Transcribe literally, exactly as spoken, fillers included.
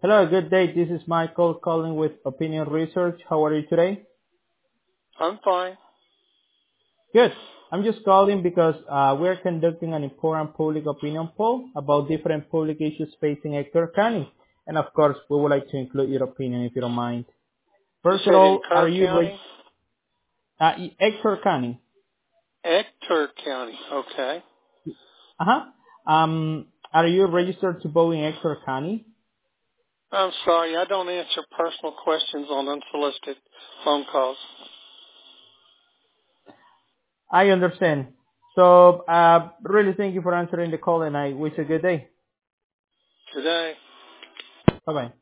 Hello, good day. This is Michael calling with Opinion Research. How are you today? I'm fine. Good. I'm just calling because uh, we're conducting an important public opinion poll about different public issues facing Hector County. And of course, we would like to include your opinion if you don't mind. You First of said in all, are Kerr you reg- County? uh, Hector County? Ector County. Okay. Uh-huh. Um, are you registered to vote in Hector County? I'm sorry, I don't answer personal questions on unsolicited phone calls. I understand. So, uh, really thank you for answering the call and I wish you a good day. Today. Bye-bye.